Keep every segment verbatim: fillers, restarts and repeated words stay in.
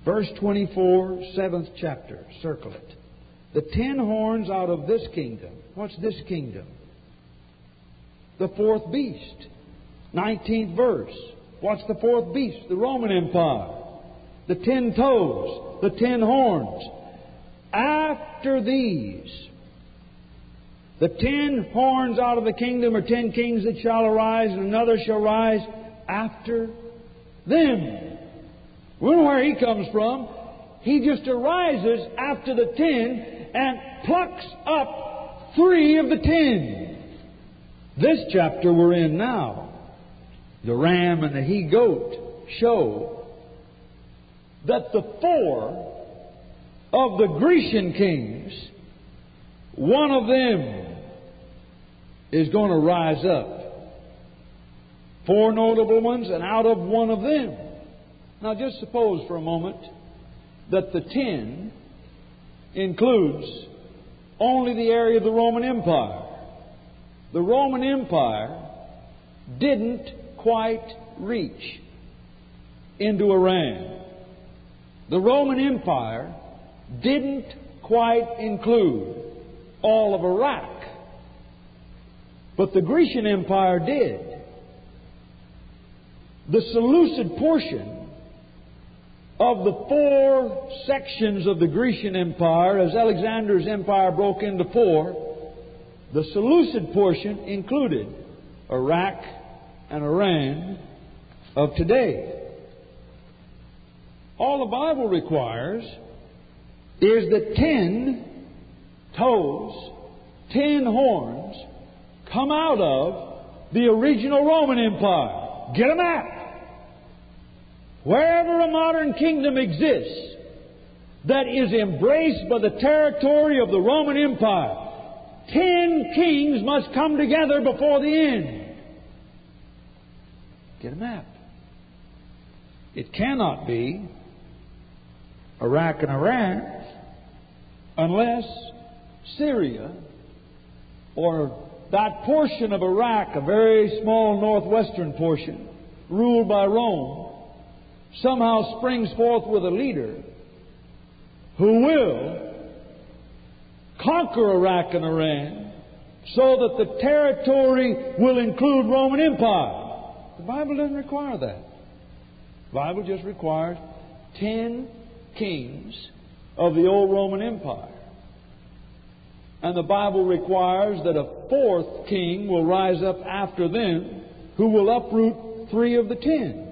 Verse twenty-four, seventh chapter. Circle it. The ten horns out of this kingdom. What's this kingdom? The fourth beast. nineteenth verse. What's the fourth beast? The Roman Empire. The ten toes. The ten horns. After these, the ten horns out of the kingdom are ten kings that shall arise, and another shall rise after them. We don't know where he comes from. He just arises after the ten and plucks up three of the ten. This chapter we're in now, the ram and the he-goat, show that the four of the Grecian kings, one of them is going to rise up. Four notable ones, and out of one of them. Now just suppose for a moment that the ten includes only the area of the Roman Empire. The Roman Empire didn't quite reach into Iran. The Roman Empire didn't quite include all of Iraq. But the Grecian Empire did. The Seleucid portion of the four sections of the Grecian Empire, as Alexander's empire broke into four, the Seleucid portion included Iraq and Iran of today. All the Bible requires is that ten toes, ten horns, come out of the original Roman Empire. Get a map. Wherever a modern kingdom exists that is embraced by the territory of the Roman Empire, ten kings must come together before the end. Get a map. It cannot be Iraq and Iran unless Syria, or that portion of Iraq, a very small northwestern portion, ruled by Rome, somehow springs forth with a leader who will conquer Iraq and Iran so that the territory will include Roman Empire. The Bible doesn't require that. The Bible just requires ten kings of the old Roman Empire. And the Bible requires that a fourth king will rise up after them who will uproot three of the ten.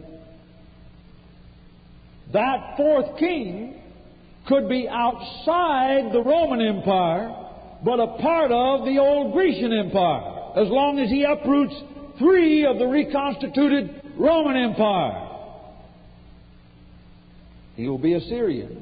That fourth king could be outside the Roman Empire, but a part of the old Grecian Empire, as long as he uproots three of the reconstituted Roman Empire. He will be a Syrian.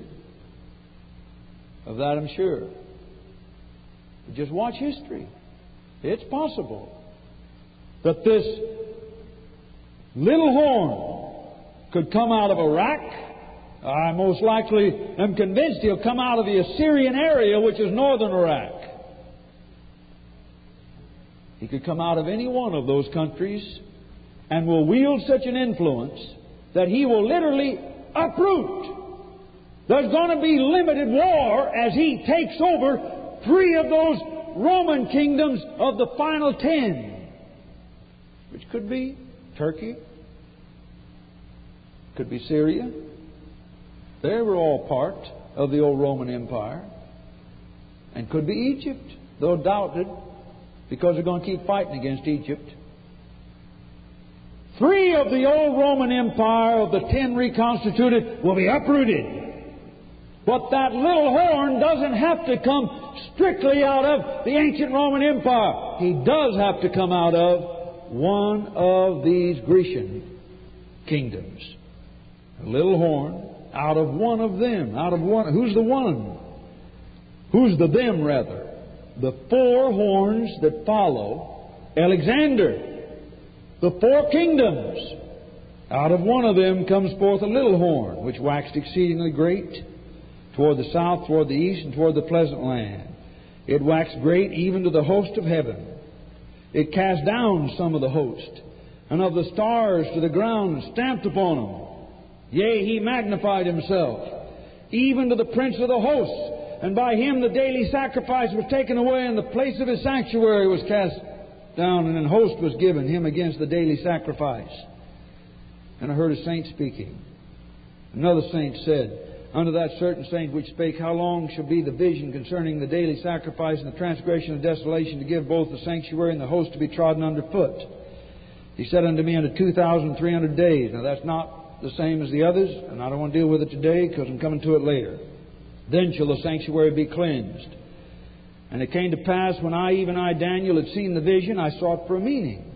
Of that I'm sure. Just watch history. It's possible that this little horn could come out of Iraq. I most likely am convinced he'll come out of the Assyrian area, which is northern Iraq. He could come out of any one of those countries and will wield such an influence that he will literally uproot. There's going to be limited war as he takes over three of those Roman kingdoms of the final ten, which could be Turkey, could be Syria. They were all part of the old Roman Empire. And could be Egypt, though doubted, because they're going to keep fighting against Egypt. Three of the old Roman Empire of the ten reconstituted will be uprooted. But that little horn doesn't have to come strictly out of the ancient Roman Empire. He does have to come out of one of these Grecian kingdoms. A little horn out of one of them. Out of one. Who's the one? Who's the them, rather? The four horns that follow Alexander. The four kingdoms. Out of one of them comes forth a little horn, which waxed exceedingly great, toward the south, toward the east, and toward the pleasant land. It waxed great even to the host of heaven. It cast down some of the host, and of the stars to the ground, and stamped upon them. Yea, he magnified himself, even to the prince of the hosts. And by him the daily sacrifice was taken away, and the place of his sanctuary was cast down, and an host was given him against the daily sacrifice. And I heard a saint speaking. Another saint said, unto that certain saint which spake, how long shall be the vision concerning the daily sacrifice and the transgression of desolation, to give both the sanctuary and the host to be trodden under foot? He said unto me, unto two thousand three hundred days. Now that's not the same as the others, and I don't want to deal with it today because I'm coming to it later. Then shall the sanctuary be cleansed. And it came to pass, when I, even I, Daniel, had seen the vision, I sought for a meaning.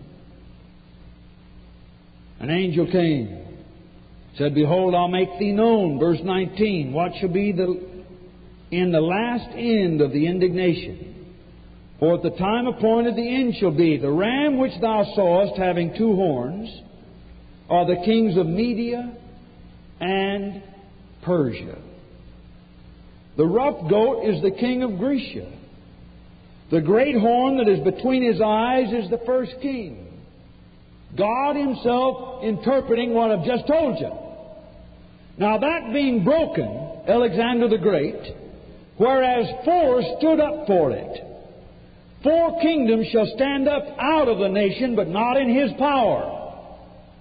An angel came, said, behold, I'll make thee known, verse nineteen, what shall be the in the last end of the indignation. For at the time appointed the end shall be. The ram which thou sawest, having two horns, are the kings of Media and Persia. The rough goat is the king of Grecia. The great horn that is between his eyes is the first king. God Himself interpreting what I've just told you. Now that being broken, Alexander the Great, whereas four stood up for it. Four kingdoms shall stand up out of the nation, but not in his power.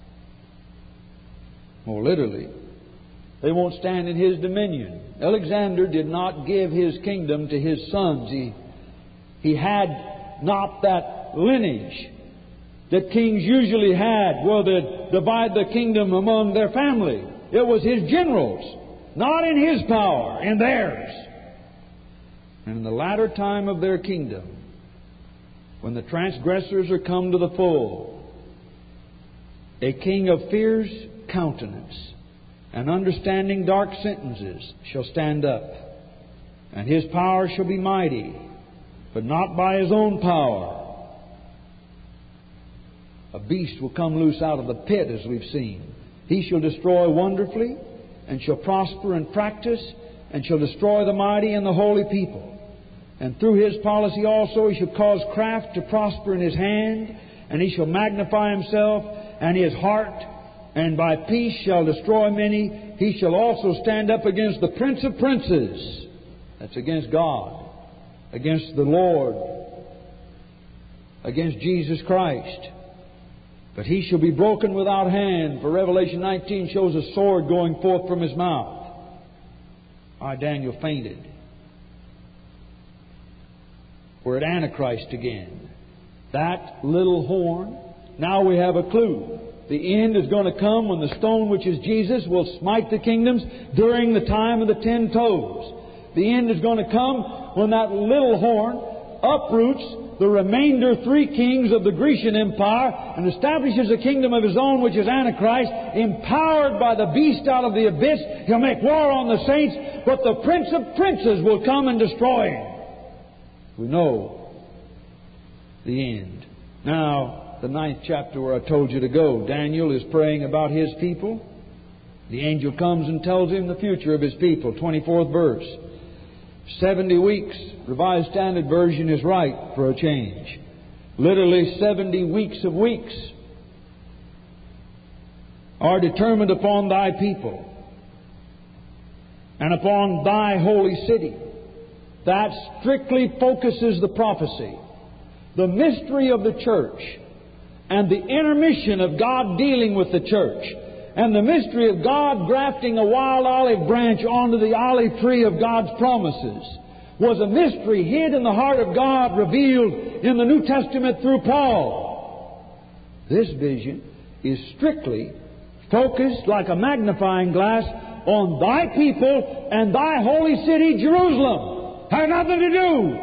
More literally, they won't stand in his dominion. Alexander did not give his kingdom to his sons. He, he had not that lineage that kings usually had, where they divide the kingdom among their family. It was his generals, not in his power, in theirs. And in the latter time of their kingdom, when the transgressors are come to the full, a king of fierce countenance and understanding dark sentences shall stand up, and his power shall be mighty, but not by his own power. A beast will come loose out of the pit, as we've seen. He shall destroy wonderfully, and shall prosper in practice, and shall destroy the mighty and the holy people. And through his policy also he shall cause craft to prosper in his hand, and he shall magnify himself and his heart, and by peace shall destroy many. He shall also stand up against the prince of princes. That's against God, against the Lord, against Jesus Christ. But he shall be broken without hand, for Revelation nineteen shows a sword going forth from his mouth. I, Daniel, fainted. We're at Antichrist again. That little horn. Now we have a clue. The end is going to come when the stone, which is Jesus, will smite the kingdoms during the time of the ten toes. The end is going to come when that little horn uproots the remainder three kings of the Grecian Empire and establishes a kingdom of his own, which is Antichrist, empowered by the beast out of the abyss. He'll make war on the saints, but the prince of princes will come and destroy him. We know the end. Now, the ninth chapter where I told you to go, Daniel is praying about his people. The angel comes and tells him the future of his people. twenty-fourth verse. Seventy weeks, Revised Standard Version, is right for a change. Literally seventy weeks of weeks are determined upon thy people and upon thy holy city. That strictly focuses the prophecy. The mystery of the church and the intermission of God dealing with the church and the mystery of God grafting a wild olive branch onto the olive tree of God's promises was a mystery hid in the heart of God, revealed in the New Testament through Paul. This vision is strictly focused like a magnifying glass on thy people and thy holy city, Jerusalem. Has nothing to do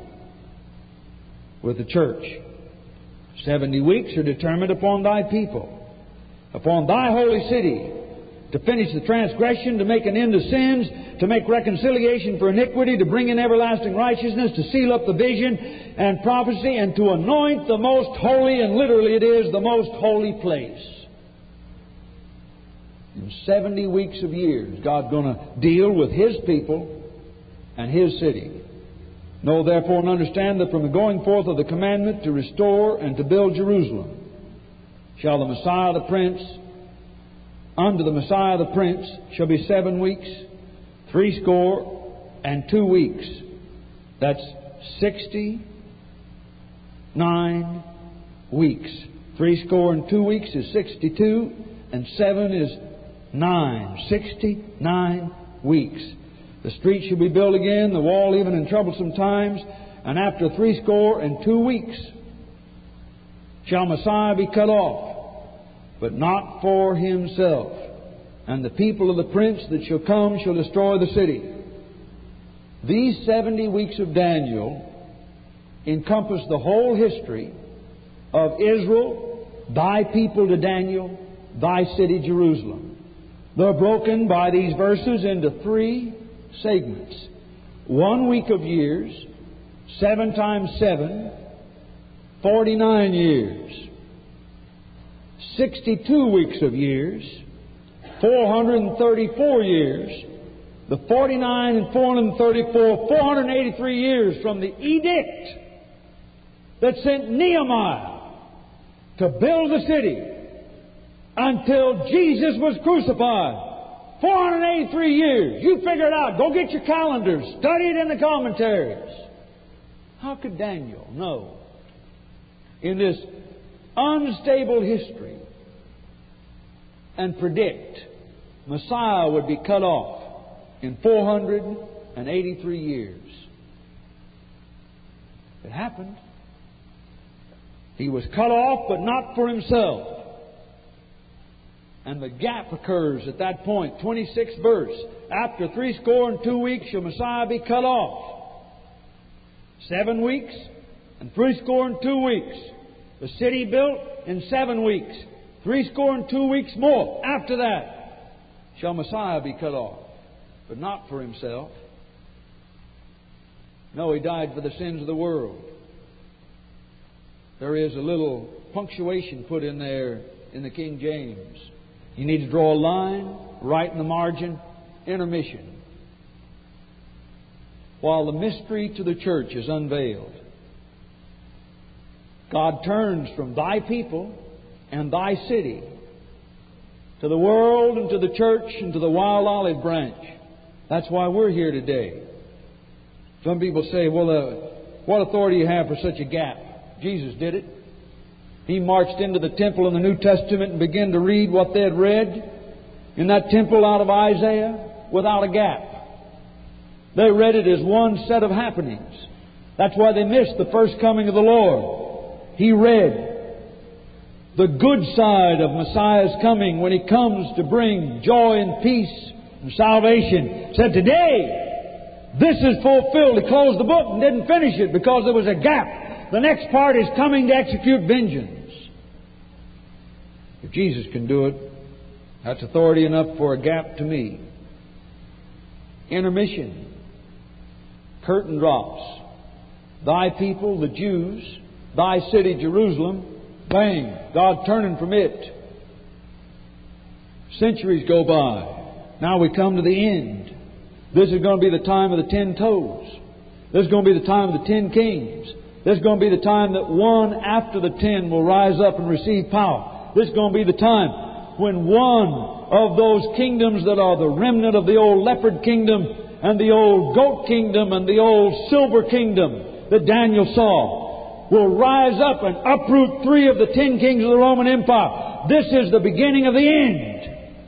with the church. Seventy weeks are determined upon thy people, upon thy holy city, to finish the transgression, to make an end of sins, to make reconciliation for iniquity, to bring in everlasting righteousness, to seal up the vision and prophecy, and to anoint the most holy, and literally it is the most holy place. In seventy weeks of years, God's going to deal with His people and His city. Know therefore and understand that from the going forth of the commandment to restore and to build Jerusalem shall the Messiah the Prince, unto the Messiah the Prince shall be seven weeks, threescore and two weeks. That's sixty-nine weeks. Threescore and two weeks is sixty-two, and seven is nine. Sixty-nine weeks. The street shall be built again, the wall even in troublesome times, and after threescore and two weeks shall Messiah be cut off, but not for himself. And the people of the prince that shall come shall destroy the city. These seventy weeks of Daniel encompass the whole history of Israel, thy people to Daniel, thy city Jerusalem. They're broken by these verses into three segments. One week of years, seven times seven, forty-nine years. Sixty-two weeks of years, four hundred thirty-four years. The forty-nine and four hundred thirty-four, four hundred eighty-three years from the edict that sent Nehemiah to build the city until Jesus was crucified. four hundred eighty-three years. You figure it out. Go get your calendars. Study it in the commentaries. How could Daniel know in this unstable history and predict Messiah would be cut off in four hundred eighty-three years? It happened. He was cut off, but not for himself. And the gap occurs at that point. twenty-sixth verse. After threescore and two weeks shall Messiah be cut off. Seven weeks and threescore and two weeks. The city built in seven weeks. Threescore and two weeks more. After that shall Messiah be cut off, but not for himself. No, he died for the sins of the world. There is a little punctuation put in there in the King James. You need to draw a line right in the margin. Intermission. While the mystery to the church is unveiled, God turns from thy people and thy city to the world and to the church and to the wild olive branch. That's why we're here today. Some people say, well, uh, what authority do you have for such a gap? Jesus did it. He marched into the temple in the New Testament and began to read what they had read in that temple out of Isaiah without a gap. They read it as one set of happenings. That's why they missed the first coming of the Lord. He read the good side of Messiah's coming when He comes to bring joy and peace and salvation. Said, today, this is fulfilled. He closed the book and didn't finish it because there was a gap. The next part is coming to execute vengeance. If Jesus can do it, that's authority enough for a gap to me. Intermission. Curtain drops. Thy people, the Jews, thy city, Jerusalem, bang, God turning from it. Centuries go by. Now we come to the end. This is going to be the time of the ten toes. This is going to be the time of the ten kings. This is going to be the time that one after the ten will rise up and receive power. This is going to be the time when one of those kingdoms that are the remnant of the old leopard kingdom and the old goat kingdom and the old silver kingdom that Daniel saw will rise up and uproot three of the ten kings of the Roman Empire. This is the beginning of the end.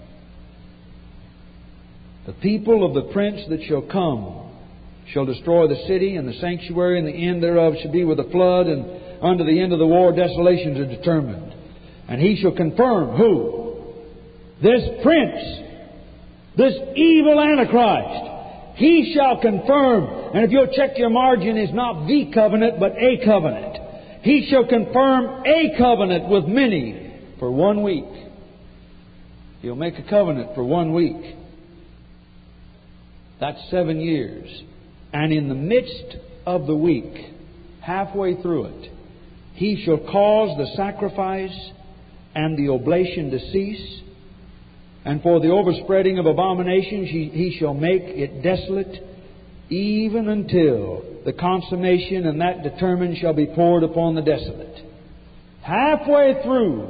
The people of the prince that shall come shall destroy the city and the sanctuary, and the end thereof shall be with a flood, and unto the end of the war desolations are determined. And he shall confirm who? This prince, this evil Antichrist. He shall confirm, and if you'll check your margin, is not the covenant, but a covenant. He shall confirm a covenant with many for one week. He'll make a covenant for one week. That's seven years. And in the midst of the week, halfway through it, He shall cause the sacrifice and the oblation to cease, and for the overspreading of abominations he, he shall make it desolate, even until the consummation and that determined shall be poured upon the desolate. Halfway through,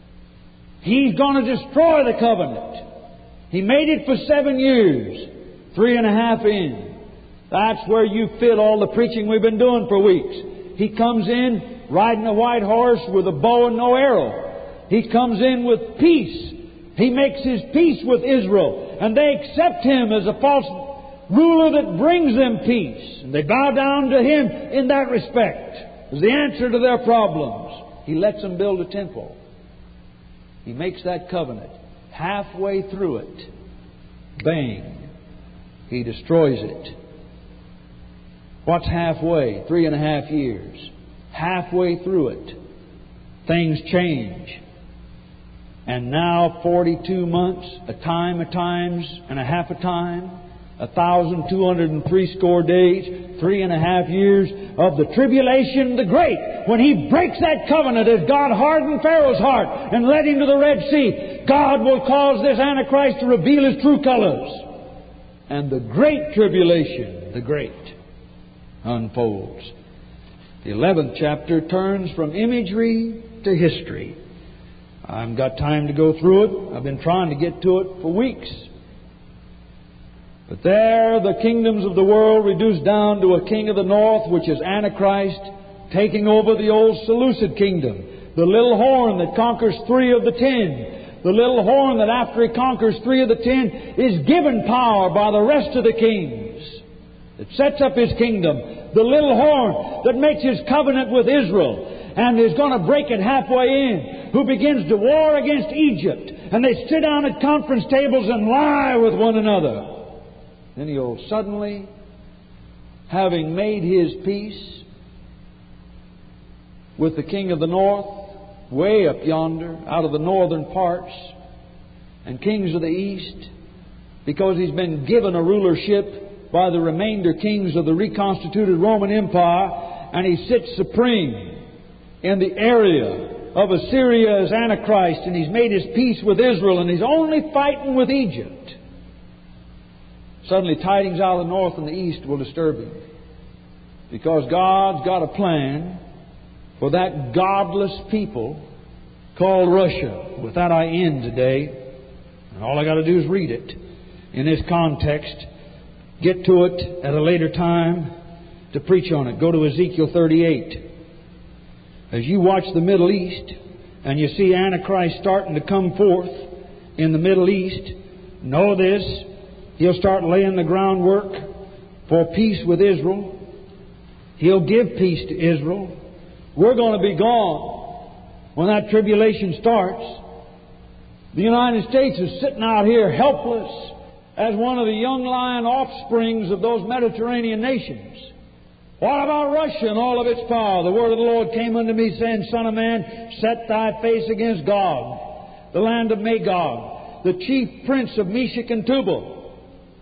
He's going to destroy the covenant. He made it for seven years. Three and a half in. That's where you fit all the preaching we've been doing for weeks. He comes in riding a white horse with a bow and no arrow. He comes in with peace. He makes His peace with Israel. And they accept Him as a false ruler that brings them peace. And they bow down to Him in that respect as the answer to their problems. He lets them build a temple. He makes that covenant. Halfway through it, bang, He destroys it. What's halfway? Three and a half years. Halfway through it, things change. And now forty-two months, a time, a times, and a half a time, a thousand two hundred and three score days, three and a half years of the tribulation, the great, when He breaks that covenant as God hardened Pharaoh's heart and led him to the Red Sea. God will cause this Antichrist to reveal his true colors. And the great tribulation, the great, unfolds. The eleventh chapter turns from imagery to history. I haven't got time to go through it. I've been trying to get to it for weeks. But there the kingdoms of the world reduced down to a king of the north, which is Antichrist, taking over the old Seleucid kingdom. The little horn that conquers three of the ten. The little horn that after he conquers three of the ten is given power by the rest of the kings. It sets up his kingdom. The little horn that makes his covenant with Israel and is going to break it halfway in, who begins to war against Egypt. And they sit down at conference tables and lie with one another. Then he'll suddenly, having made his peace with the king of the north, way up yonder, out of the northern parts, and kings of the east, because he's been given a rulership by the remainder kings of the reconstituted Roman Empire, and he sits supreme in the area of Assyria as Antichrist, and he's made his peace with Israel, and he's only fighting with Egypt. Suddenly tidings out of the north and the east will disturb him, because God's got a plan for that godless people called Russia. With that I end today, and all I got to do is read it in this context. Get to it at a later time to preach on it. Go to Ezekiel thirty-eight. As you watch the Middle East and you see Antichrist starting to come forth in the Middle East, know this: he'll start laying the groundwork for peace with Israel. He'll give peace to Israel. We're going to be gone when that tribulation starts. The United States is sitting out here helpless as one of the young lion offsprings of those Mediterranean nations. What about Russia and all of its power? The word of the Lord came unto me, saying, Son of man, set thy face against Gog, the land of Magog, the chief prince of Meshech and Tubal.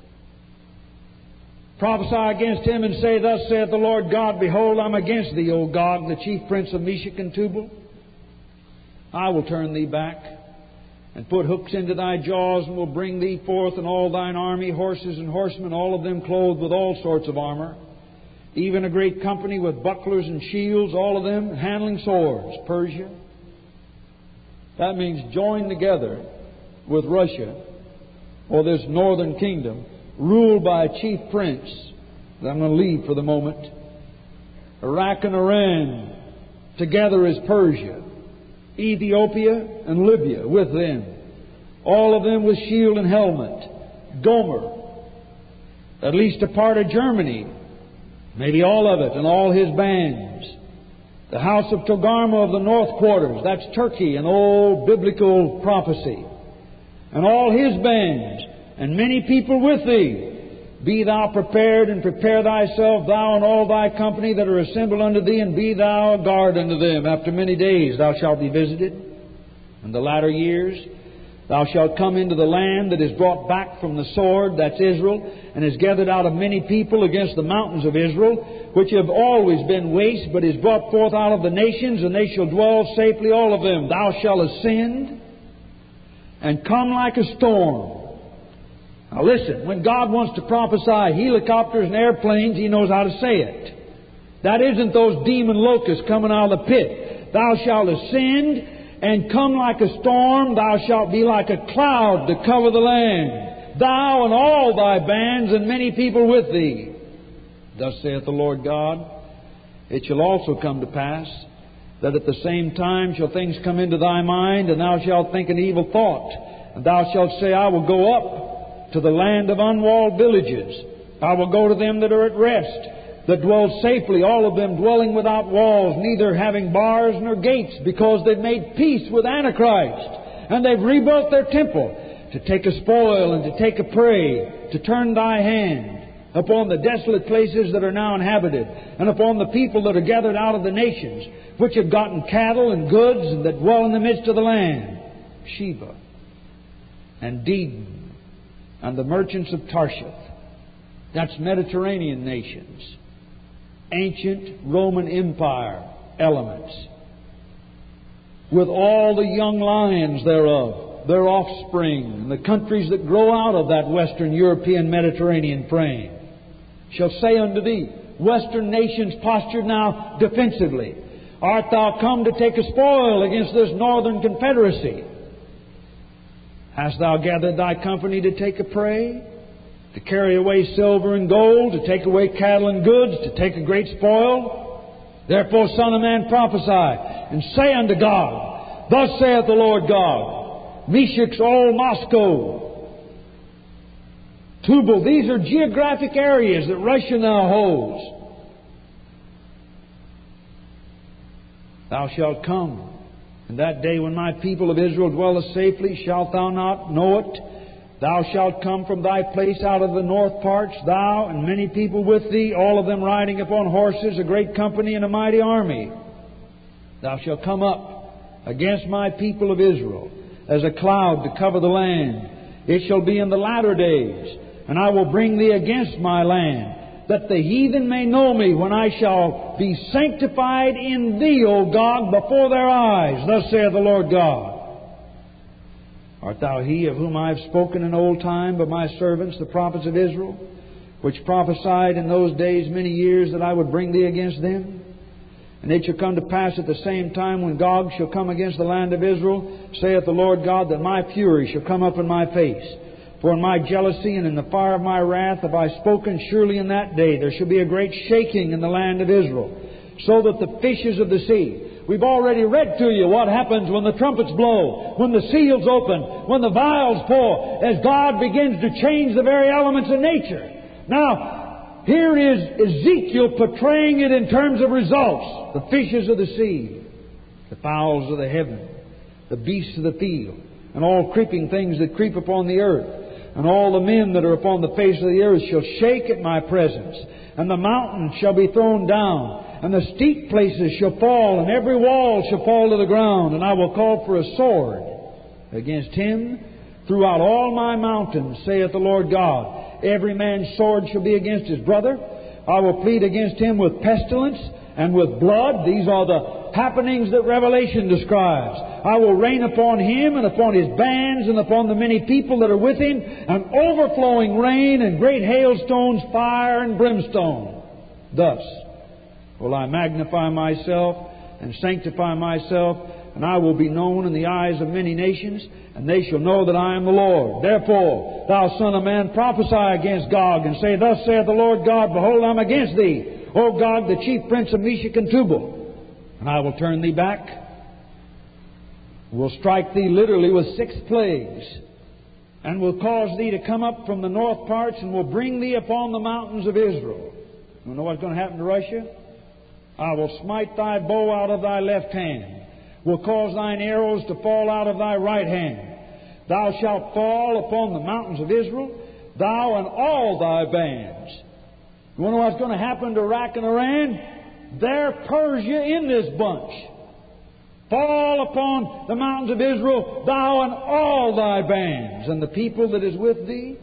Prophesy against him and say, Thus saith the Lord God, Behold, I'm against thee, O Gog, the chief prince of Meshech and Tubal. I will turn thee back, and put hooks into thy jaws, and will bring thee forth, and all thine army, horses and horsemen, all of them clothed with all sorts of armor, even a great company with bucklers and shields, all of them handling swords. Persia. That means join together with Russia, or this northern kingdom, ruled by a chief prince that I'm going to leave for the moment. Iraq and Iran together as Persia. Ethiopia and Libya with them. All of them with shield and helmet. Gomer, at least a part of Germany, maybe all of it, and all his bands. The house of Togarmah of the north quarters, that's Turkey, an old biblical prophecy. And all his bands, and many people with thee. Be thou prepared, and prepare thyself, thou and all thy company that are assembled unto thee, and be thou a guard unto them. After many days thou shalt be visited. In the latter years thou shalt come into the land that is brought back from the sword, that's Israel, and is gathered out of many people against the mountains of Israel, which have always been waste, but is brought forth out of the nations, and they shall dwell safely, all of them. Thou shalt ascend and come like a storm. Now listen, when God wants to prophesy helicopters and airplanes, He knows how to say it. That isn't those demon locusts coming out of the pit. Thou shalt ascend and come like a storm. Thou shalt be like a cloud to cover the land. thou and all thy bands, and many people with thee. Thus saith the Lord God, it shall also come to pass, that at the same time shall things come into thy mind, and thou shalt think an evil thought. And thou shalt say, I will go up to the land of unwalled villages. I will go to them that are at rest, that dwell safely, all of them dwelling without walls, neither having bars nor gates, because they've made peace with Antichrist, and they've rebuilt their temple, to take a spoil and to take a prey, to turn thy hand upon the desolate places that are now inhabited, and upon the people that are gathered out of the nations, which have gotten cattle and goods, and that dwell in the midst of the land. Sheba and Dedan and the merchants of Tarshish. That's Mediterranean nations. Ancient Roman Empire elements. With all the young lions thereof, their offspring, and the countries that grow out of that Western European Mediterranean frame, shall say unto thee, Western nations postured now defensively, art thou come to take a spoil against this Northern Confederacy? Hast thou gathered thy company to take a prey, to carry away silver and gold, to take away cattle and goods, to take a great spoil? Therefore, Son of Man, prophesy, and say unto God, thus saith the Lord God, Meshach's old Moscow, Tubal, these are geographic areas that Russia now holds. Thou shalt come, and that day when my people of Israel dwelleth safely, shalt thou not know it? Thou shalt come from thy place out of the north parts, thou and many people with thee, all of them riding upon horses, a great company and a mighty army. Thou shalt come up against my people of Israel as a cloud to cover the land. It shall be in the latter days, and I will bring thee against my land, that the heathen may know me when I shall be sanctified in thee, O God, before their eyes. Thus saith the Lord God. Art thou he of whom I have spoken in old time by my servants, the prophets of Israel, which prophesied in those days many years that I would bring thee against them? And it shall come to pass at the same time when Gog shall come against the land of Israel, saith the Lord God, that my fury shall come up in my face. For in my jealousy and in the fire of my wrath have I spoken, surely in that day there shall be a great shaking in the land of Israel, so that the fishes of the sea... We've already read to you what happens when the trumpets blow, when the seals open, when the vials pour, as God begins to change the very elements of nature. Now, here is Ezekiel portraying it in terms of results. The fishes of the sea, the fowls of the heaven, the beasts of the field, and all creeping things that creep upon the earth. And all the men that are upon the face of the earth shall shake at my presence, and the mountains shall be thrown down, and the steep places shall fall, and every wall shall fall to the ground. And I will call for a sword against him throughout all my mountains, saith the Lord God. Every man's sword shall be against his brother. I will plead against him with pestilence and with blood. These are the happenings that Revelation describes. I will rain upon him and upon his bands and upon the many people that are with him, an overflowing rain and great hailstones, fire and brimstone. Thus will I magnify myself and sanctify myself, and I will be known in the eyes of many nations, and they shall know that I am the Lord. Therefore, thou Son of Man, prophesy against Gog, and say, Thus saith the Lord God, Behold, I am against thee, O Gog, the chief prince of Meshach and Tubal. And I will turn thee back, will strike thee literally with six plagues, and will cause thee to come up from the north parts, and will bring thee upon the mountains of Israel. You know what's going to happen to Russia? I will smite thy bow out of thy left hand, will cause thine arrows to fall out of thy right hand. Thou shalt fall upon the mountains of Israel, thou and all thy bands. You want to know what's going to happen to Iraq and Iran? They're Persia in this bunch. Fall upon the mountains of Israel, thou and all thy bands, and the people that is with thee.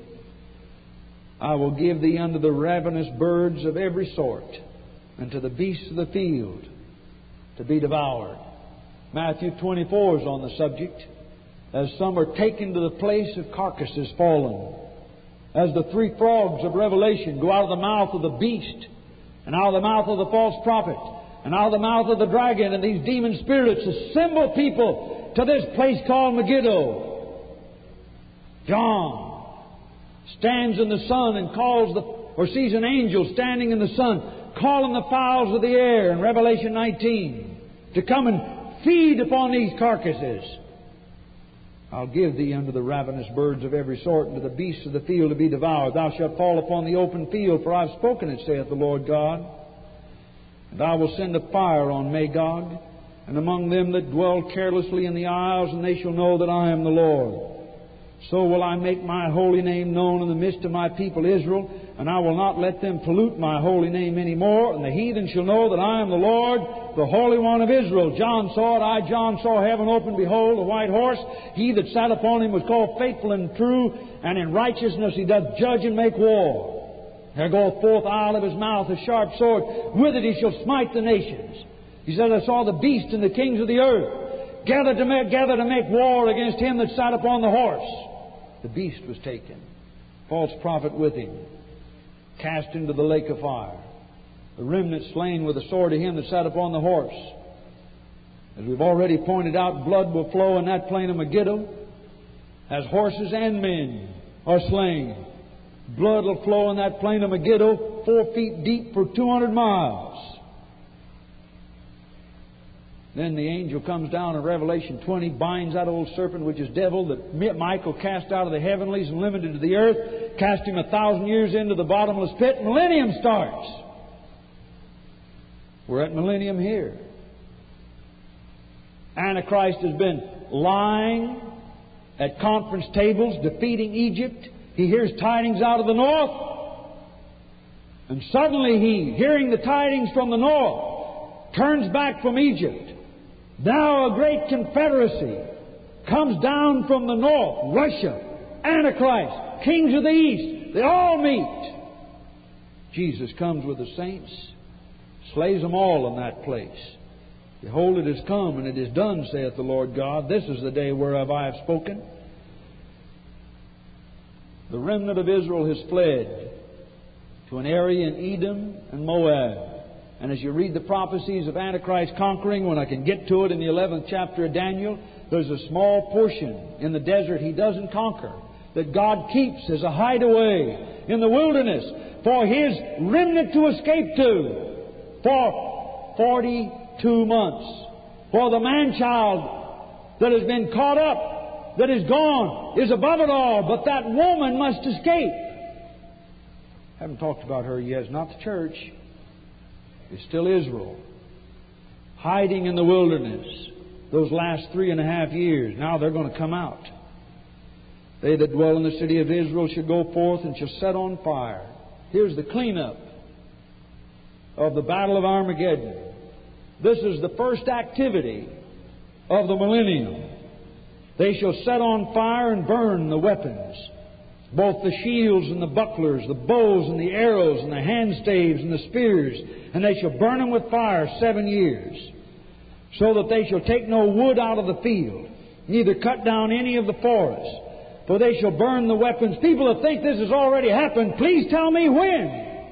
I will give thee unto the ravenous birds of every sort, and to the beasts of the field to be devoured. Matthew twenty-four is on the subject, as some are taken to the place of carcasses fallen. As the three frogs of Revelation go out of the mouth of the beast, and out of the mouth of the false prophet, and out of the mouth of the dragon, and these demon spirits assemble people to this place called Megiddo. John stands in the sun and calls the, or sees an angel standing in the sun, calling the fowls of the air in Revelation nineteen to come and feed upon these carcasses. I'll give thee unto the ravenous birds of every sort, and to the beasts of the field to be devoured. Thou shalt fall upon the open field, for I have spoken it, saith the Lord God. And I will send a fire on Magog, and among them that dwell carelessly in the isles, and they shall know that I am the Lord. So will I make my holy name known in the midst of my people Israel, and I will not let them pollute my holy name any more, and the heathen shall know that I am the Lord, the Holy One of Israel. John saw it. I, John, saw heaven open. Behold, a white horse. He that sat upon him was called Faithful and True, and in righteousness he doth judge and make war. There goeth forth out of his mouth a sharp sword. With it he shall smite the nations. He said, I saw the beast and the kings of the earth gather to make, gather to make war against him that sat upon the horse. The beast was taken, false prophet with him, cast into the lake of fire. The remnant slain with the sword of him that sat upon the horse. As we've already pointed out, blood will flow in that plain of Megiddo, as horses and men are slain. Blood will flow in that plain of Megiddo, four feet deep for two hundred miles. Then the angel comes down in Revelation twenty, binds that old serpent, which is devil, that Michael cast out of the heavenlies and limited to the earth, cast him a thousand years into the bottomless pit. Millennium starts. We're at millennium here. Antichrist has been lying at conference tables, defeating Egypt. He hears tidings out of the north. And suddenly he, hearing the tidings from the north, turns back from Egypt. Now a great confederacy comes down from the north. Russia, Antichrist, kings of the east, they all meet. Jesus comes with the saints, slays them all in that place. Behold, it is come, and it is done, saith the Lord God. This is the day whereof I have spoken. The remnant of Israel has fled to an area in Edom and Moab. And as you read the prophecies of Antichrist conquering, when I can get to it in the eleventh chapter of Daniel, there's a small portion in the desert he doesn't conquer, that God keeps as a hideaway in the wilderness for His remnant to escape to for forty-two months. For the man-child that has been caught up, that is gone, is above it all, but that woman must escape. Haven't talked about her yet. It's not the church. It's still Israel, hiding in the wilderness those last three and a half years. Now they're going to come out. They that dwell in the city of Israel shall go forth and shall set on fire. Here's the cleanup of the Battle of Armageddon. This is the first activity of the millennium. They shall set on fire and burn the weapons, both the shields and the bucklers, the bows and the arrows and the handstaves and the spears, and they shall burn them with fire seven years, so that they shall take no wood out of the field, neither cut down any of the forest, for they shall burn the weapons. People that think this has already happened, please tell me when.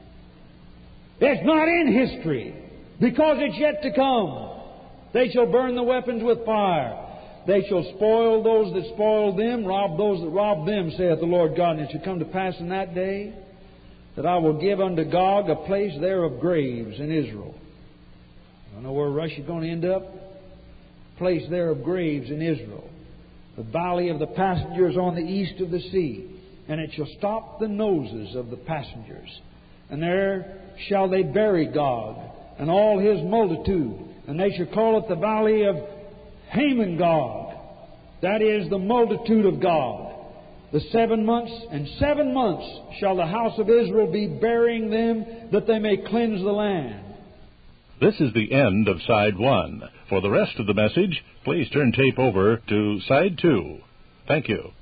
It's not in history, because it's yet to come. They shall burn the weapons with fire. They shall spoil those that spoil them, rob those that rob them, saith the Lord God. And it shall come to pass in that day that I will give unto Gog a place there of graves in Israel. I don't know where Russia's going to end up. Place there of graves in Israel. The valley of the passengers on the east of the sea. And it shall stop the noses of the passengers. And there shall they bury Gog and all his multitude. And they shall call it the valley of Haman Gog. That is the multitude of God. The seven months and seven months shall the house of Israel be burying them, that they may cleanse the land. This is the end of side one. For the rest of the message, please turn tape over to side two. Thank you.